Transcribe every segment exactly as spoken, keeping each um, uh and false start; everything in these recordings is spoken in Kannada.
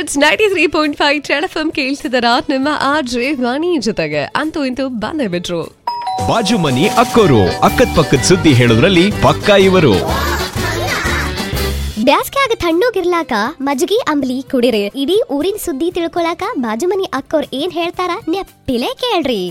It's ninety three point five Red FM ಎಂ ಕೇಳ್ತಿದಾರ ನಿಮ್ಮ ಆರ್ಜೆ ವಾಣಿ ಜೊತೆಗೆ ಅಂತೂ ಇಂತೂ ಬಂದೇ ಬಿಟ್ರು. ಬಾಜು ಮನಿ ಅಕ್ಕೋರು, ಅಕ್ಕದ ಪಕ್ಕದ ಸುದ್ದಿ ಹೇಳೋದ್ರಲ್ಲಿ ಪಕ್ಕಾ ಇವರು. ಬ್ಯಾಸ್ಗ್ಯಾಗ ತಣ್ಣಗಿರ್ಲಾಕ ಮಜ್ಗಿ ಅಂಬ್ಲಿ ಕುಡಿರಿ. ಇಡೀ ಊರಿನ ಸುದ್ದಿ ತಿಳ್ಕೊಳಕ ಬಾಜು ಮನಿ ಅಕ್ಕೋರ್ ಏನ್ ಹೇಳ್ತಾರ ನೆಪ್ಪಿಲೆ ಕೇಳ್ರಿ.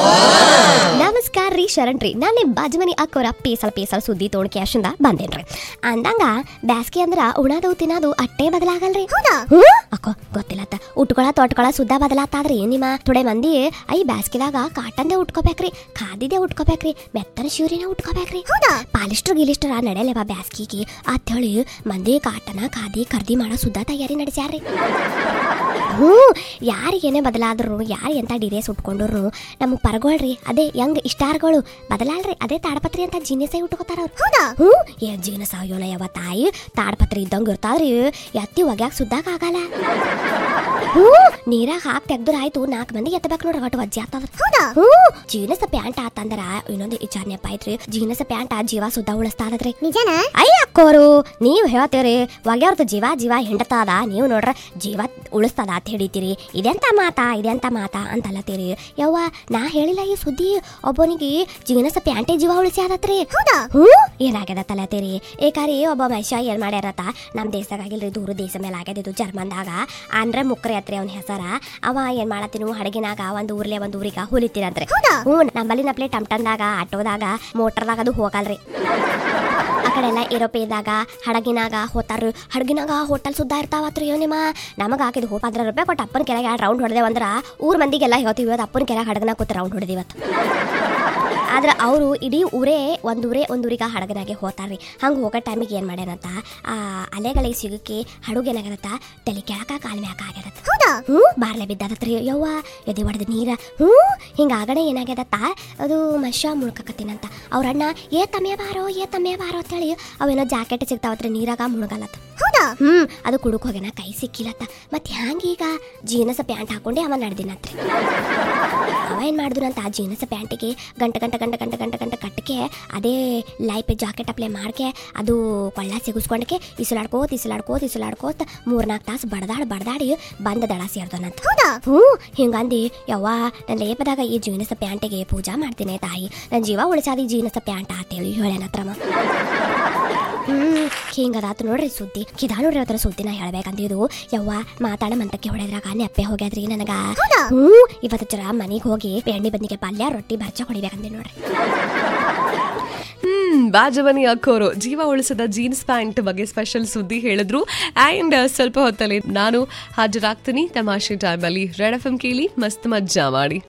ನಮಸ್ಕಾರ ರೀ, ಶರಣ್ ರೀ. ನಾನು ನಿಮ್ ಬಾಜು ಮನಿ ಅಕ್ಕೋರ ಪೇಸಲ್ ಪೇಸಲ್ ಸುದ್ದಿ ತೋಡ್ ಕ್ಯಾಶಿಂದ ಬಂದೇನ್ರಿ. ಅಂದಂಗ ಬ್ಯಾಸ್ಗಿ ಅಂದ್ರ ಉಣಾದು ತಿನ್ನೋದು ಅಟ್ಟೆ ಬದಲಾಗಲ್ರಿ. ಹೌದಾ? ಅಕ್ಕೋ ಗೊತ್ತಿಲ್ಲತ್ತ. ಉಟ್ಕೊಳ ತೊಟ್ಕೊಳ ಸುದ್ದ ಬದಲಾತಾದ್ರಿ. ನಿಮ್ಮ ಥೋಡೆ ಮಂದಿ ಐ ಬ್ಯಾಸ್ಗಿದಾಗ ಕಾಟನ್ದೇ ಉಟ್ಕೋಬೇಕ್ರಿ, ಖಾದಿದೇ ಉಟ್ಕೋಬೇಕ್ರಿ, ಮೆತ್ತನ ಶಿವರಿನ ಉಟ್ಕೋಬೇಕ್ರಿ. ಹೌದಾ? ಪಾಲಿಸ್ಟರ್ ಗಿಲಿಸ್ಟರ್ ನಡೆಯಲೇವಾ ಬ್ಯಾಸ್ಗಿಗೆ ಅಂತ ಹೇಳಿ ಮಂದಿ ಕಾಟನ ಖಾದಿ ಖರ್ದಿ ಮಾಡೋ ಸುದ್ದ ತಯಾರಿ ನಡೆಸ್ಯಾರ್ರಿ. ಹ್ಞೂ ಯಾರಿಗೇನೆ ಬದಲಾದ್ರು, ಯಾರು ಎಂತ ಡಿರೇಸ್ ಉಟ್ಕೊಂಡ್ರು ನಮಗ್ ಪರಗೋಳ್ರಿ. ಅದೇ ಯಂಗ್ ಇಷ್ಟಾರ್ಗಳು ಬದಲಾಳ್ರಿ. ಅದೇ ತಾಡಪತ್ರಿ ಅಂತ ಜೀನಸೇ ಉಟ್ಕೋತಾರ ಅವ್ರು. ಹೌದಾ? ಹ್ಞೂ ಏ ಜೀನಸ ಅಯ್ಯೋನ ಯಾವ ತಾಯಿ ತಾಡಪತ್ರಿ ಇದ್ದಂಗ ಇರ್ತಾವ್ರಿ. ಎತ್ತಿ ಒಗ್ಯಾಕ ಸುದ್ದಾಕ ಆಗಲ್ಲ. ಹ್ಞೂ ನೀರಾಗ ಹಾಕಿ ತೆಗ್ದ್ರ ಆಯ್ತು, ನಾಲ್ಕು ಮಂದಿ ಎತ್ತಬೇಕು ನೋಡ್ರಿ, ಒಟ್ಟು ವಜ್ಜೆ ಆಗ್ತದ. ಹೌದಾ? ಹ್ಞೂ ಜೀನಸ ಪ್ಯಾಂಟ್ ಆತಂದ್ರ ಇನ್ನೊಂದು ವಿಚಾರಣೆಪ್ಪ ಐತ್ರಿ. ಜೀನಸ ಪ್ಯಾಂಟ್ ಜೀವ ಸುದ್ದ ಉಳಿಸ್ತಾರದ್ರಿ. ನಿಜನ? ಅಯ್ಯ ಅಕ್ಕೋರು ನೀವ್ ಹೇಳ್ತೀರಿ ಒಗ್ಯಾವ್ರದ್ದು ಜೀವ ಜೀವ ಹಿಂಡತದ, ನೀವು ನೋಡ್ರ ಜೀವ ಉಳಿಸ್ತದ ಅಂತ ಹಿಡಿತೀರಿ. ಇದೆಂತ ಮಾತಾ ಇದೆಂತ ಮಾತಾ ಅಂತಲ್ಲತ್ತೀರಿ. ಯವ್ವ ನಾ ಹೇಳಿಲ್ಲ ಈ ಸುದ್ದಿ. ಒಬ್ಬನಿಗೆ ಜೀನಸ ಪ್ಯಾಂಟೇ ಜೀವ ಉಳಿಸಿ ಆದತ್ರಿ. ಹೌದಾ? ಹ್ಞೂ ಏನಾಗ್ಯದ ತಲತ್ತೀರಿ. ಏಕಾರಿ ಒಬ್ಬ ಮನುಷ್ಯ ಏನ್ ಮಾಡ್ಯಾರತ್ತ, ನಮ್ ದೇಶದಾಗ ಆಗಿಲ್ರಿ, ದೂರ ದೇಶ ಮೇಲೆ ಆಗ್ಯದಿದ್ದು ಜರ್ಮನ್ದಾಗ. ಅಂದ್ರ ಮುಕ್ರೆ ಅತ್ರಿ ಅವ್ನ ಹೆಸರ. ಅವ ಏನ್ ಮಾಡತ್ತೀನು ಹಡಗಿನಾಗ ಒಂದ್ ಊರ್ಲೆ ಒಂದ್ ಊರಿಗ ಹುಲಿತೀರಂತ್ರಿ. ಹ್ಞೂ ನಮ್ಮಲ್ಲಿ ನಪ್ಲೆ ಟಮ್ಟನ್ದಾಗ ಆಟೋದಾಗ ಮೋಟರ್ದಾಗ ಅದು ಹೋಗಲ್ರಿ. ಆ ಕಡೆ ಎಲ್ಲ ಏರೋಪ್ಲೇನ್ದಾಗ ಹಡಗಿನಾಗ ಹೋತಾರ. ಹಡಗಿನಾಗ ಹೋಟೆಲ್ ಸುದ್ದ ಇರ್ತಾವತ್ರಿ. ನಿಮ್ಮ ನಮಗ ಹಾಕಿದ್ ಹೋಪ್ ಹದ್ರ ರೂಪಾಯಿ ಕೊಟ್ಟು ಅಪ್ಪನ ಕೆಳಗೆ ಎರಡು ರೌಂಡ್ ಹೊಡೆದೇವ ಅಂದ್ರ ಊರ್ ಮಂದಿಗೆಲ್ಲ ಹೇಳ್ತೀವಿ ಇವತ್ತು ಅಪ್ಪನ ಕೆಳಗೆ ಹಡಗನ ಕೂತ್ ರೌಂಡ್ ಹೊಡೆದಿವತ್ತು. ಆದ್ರೆ ಅವರು ಇಡೀ ಊರೇ ಒಂದ್ ಊರೇ ಒಂದ್ ಊರಿಗೆ ಹಡಗನಾಗೆ ಹೋತಾರ್ರಿ. ಹಂಗೆ ಹೋಗೋ ಟೈಮಿಗೆ ಏನ್ ಮಾಡ್ಯಾನಂತ, ಆ ಅಲೆಗಳಿಗೆ ಸಿಗಕ್ಕೆ ಹಡಗು ಏನಾಗತ್ತ ತಲೆ ಕೆಳಕ ಕಾಲ್ ಮ್ಯಾಕ ಆಗ್ಯದತ್ತ. ಹೌದಾ? ಹ್ಞೂ ಬಾರ್ಲೆ ಬಿದ್ದದತ್ರಿ. ಯವ್ವ ಎದೆ ಹೊಡೆದ ನೀರ. ಹ್ಞೂ ಹಿಂಗ ಆಗಡೆ ಏನಾಗ್ಯದತ್ತ, ಅದು ಮನುಷ್ಯ ಮುಳ್ಕಕತ್ತೀನಂತ. ಅವ್ರ ಅಣ್ಣ ಏ ತಮ್ಮೆ ಬಾರೋ ಏ ತಮ್ಮೆ ಬಾರೋ ಅಂತೇಳಿ ಅವೇನೋ ಜಾಕೆಟ್ ಸಿಗ್ತಾವತ್ರಿ, ನೀರಾಗ ಮುಳುಗಲತ್ತ. ಹೌದಾ? ಹ್ಮ್ ಅದು ಕುಡುಕ್ ಹೋಗ್ಯಾನ, ಕೈ ಸಿಕ್ಕಿಲತ್ತ. ಮತ್ ಹ್ಯಾಂಗೀಗ ಜೀನಸ ಪ್ಯಾಂಟ್ ಹಾಕೊಂಡೆ ಅವ ನಡೆದಿನತ್ರಿ. ಅವ ಏನ್ ಮಾಡಿದ್ರಂತ, ಆ ಜೀನಸ ಪ್ಯಾಂಟಿಗೆ ಗಂಟ ಗಂಟ ಗಂಟ ಗಂಟ ಗಂಟ ಗಂಟ ಕಟ್ಟಕ್ಕೆ ಅದೇ ಲೈಫ್ ಜಾಕೆಟ್ ಅಪ್ಲೈ ಮಾಡ್ಕೆ ಅದು ಕೊಳ್ಳ ಸಿಗಿಸ್ಕೊಂಡಕ್ಕೆ ಇಸಲಾಡ್ಕೋತ ಇಸಲಾಡ್ಕೋತ ಇಸಲಾಡ್ಕೋತ ಮೂರ್ನಾಲ್ಕು ತಾಸು ಬಡದಾಡ್ ಬಡದಾಡಿ ಬಂದ ದಳ ಸೇರ್ದನಂತ. ಹೌದಾ? ಹ್ಞೂ ಹಿಂಗಂದಿ ಯವ್ವ ನನ್ನ ಲೇಪದಾಗ ಈ ಜೀನಸ ಪ್ಯಾಂಟಿಗೆ ಪೂಜಾ ಮಾಡ್ತೀನಿ ತಾಯಿ, ನನ್ನ ಜೀವ ಉಳಿಸಾದ ಈ ಜೀನಸ ಪ್ಯಾಂಟ್ ಅಂತೇಳಿ ಹೇಳೇನತ್ರಮ್ಮ. ಹ್ಮ್ ಹಿಂಗದಾತು ನೋಡ್ರಿ ಸುದ್ದಿ. ಕಿದಾ ನೋಡ್ರಿ ಅವತರ ಸುದ್ದಿನ ಹೇಳ್ಬೇಕಂದಿದ್ದು. ಯವ್ವ ಮಾತಾಡ ಮಂತಕ್ಕೆ ಹೊಡೆದ್ರಾಗ ನೆಪ್ಪೆ ಹೋಗ್ಯಾದ್ರಿ ನನಗ. ಹ್ಞೂ ಇವತ್ತು ಜರ ಮನೆಗೆ ಹೋಗಿ ಎಣ್ಣೆ ಬದ್ನಿಗೆ ಪಲ್ಯ ರೊಟ್ಟಿ ಬರ್ಚ ಹೊಡಿಬೇಕಂದಿ ನೋಡ್ರಿ. ಹ್ಮ್ ಬಾಜಮನಿ ಅಕ್ಕೋರು ಜೀವ ಉಳಿಸದ ಜೀನ್ಸ್ ಪ್ಯಾಂಟ್ ಬಗ್ಗೆ ಸ್ಪೆಷಲ್ ಸುದ್ದಿ ಹೇಳಿದ್ರು. ಅಂಡ್ ಸ್ವಲ್ಪ ಹೊತ್ತಲ್ಲಿ ನಾನು ಹಾಜರಾಗ್ತೀನಿ ತಮಾಷೆ ಟೈಮ್ ಅಲ್ಲಿ. ರೆಡ್ ಎಫ್ ಎಂ ಕೇಳಿ ಮಸ್ತ್ ಮಜ್ಜಾ ಮಾಡಿ.